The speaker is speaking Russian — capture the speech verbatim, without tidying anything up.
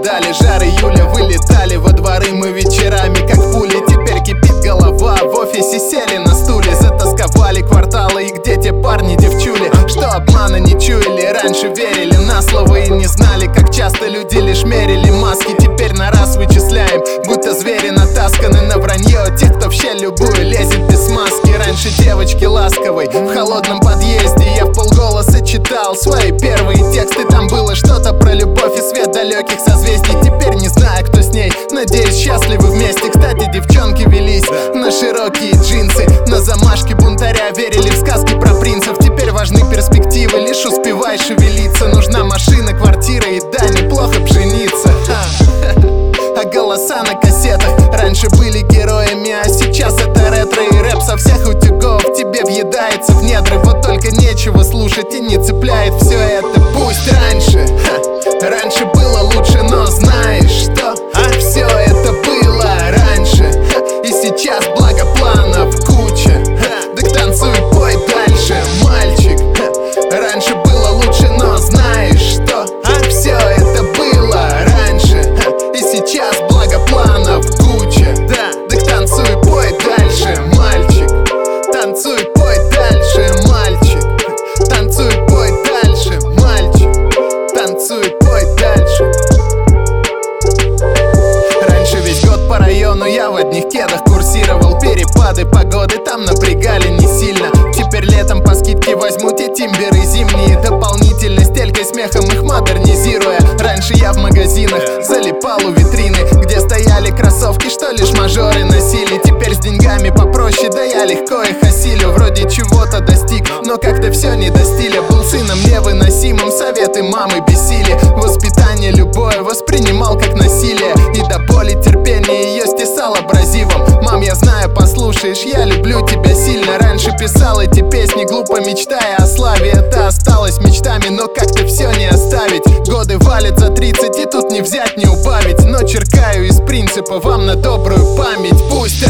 дали жар июля, вылетали во дворы мы вечерами, как пули. Теперь кипит голова, в офисе сели на стуле, затасковали кварталы и где те парни, девчули, что обмана не чуяли, раньше верили на слово и не знали, как часто люди лишь мерили маски. Теперь на раз вычисляем, будто звери натасканы на вранье тех, кто в щель любую лезет без маски. Раньше девочки ласковой в холодном подъезде я в полголоса читал свои первые тексты. Там было что-то про любовь и свет далеких созвездий. Теперь не знаю, кто с ней, надеюсь, счастливы вместе. Кстати, девчонки велись на широкие джинсы, на замашки бунтаря верили в сказки про принцев. Теперь важны перспективы, лишь успевай шевелиться. Нужна машина, квартира и да, неплохо пшеница. А голоса на кассетах раньше были героями, а сейчас это ретро и рэп со всех утюгов тебе въедается в недры. Вот только нечего слушать и не цепляет все это. Пусть раньше, ха, раньше было лучше, но знаешь что? А? Все это было раньше, ха, и сейчас благо планов куча, ха, так танцуй, пой дальше, мальчик, ха. Раньше было лучше, но знаешь что? А? Все это было раньше, ха, и сейчас благо планов куча, да, так танцуй, пой дальше, мальчик. Танцуй, пой дальше, мальчик. Танцуй, пой дальше, мальчик. Танцуй, пой дальше. Раньше весь год по району я в одних кедах курсировал. Перепады погоды там напрягали не сильно. Теперь летом по скидке возьму те тимберы зимние. Дополнительно стелькой смехом их модернизируя. Раньше я в магазинах залипал у витрины, где стояли кроссовки, что лишь мажоры носили. Теперь с деньгами попроще, да я легко их осилю. Вроде чего-то достиг, но как-то все не до стиля. Был сыном невыносимым, советы мамы бесили. Воспитание любое воспринимал как насилие, и до боли терпения ее стесал абразивом. Мам, я знаю, послушаешь, я люблю тебя сильно. Раньше писал эти песни, глупо мечтая о славе. Это осталось мечтами, но как-то все не оставить. Годы валят за тридцать, и тут не взять, не убавить. Но черкаю из принципа вам на добрую память. Пусть